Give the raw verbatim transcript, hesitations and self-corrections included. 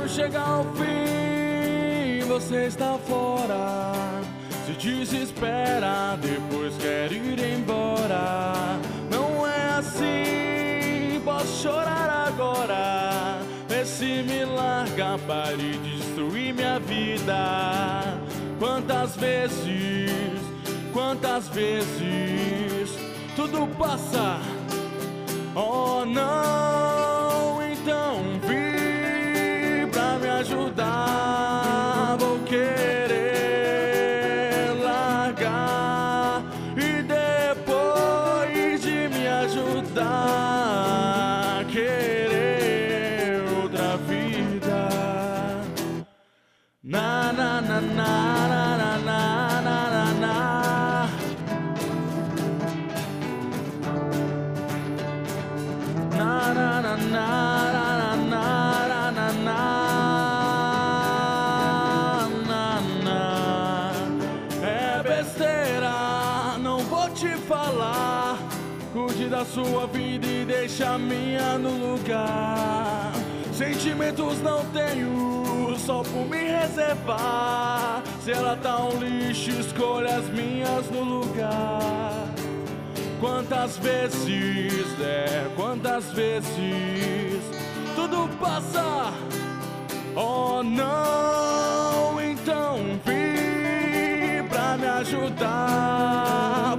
Quando chega ao fim, você está fora, se desespera, depois quer ir embora. Não é assim, posso chorar agora. Vê se me larga, pare de destruir minha vida. Quantas vezes, quantas vezes tudo passa, oh não, então vem pra me ajudar. Vou querer largar e depois de me ajudar, querer outra vida. Na na na na na na na na na. Na na na na na na na na na. É besteira, não vou te falar. Cuide da sua vida e deixa a minha no lugar. Sentimentos não tenho, só por me reservar. Se ela tá um lixo, escolha as minhas no lugar. Quantas vezes, é, quantas vezes tudo passa, oh não, então vem pra me ajudar.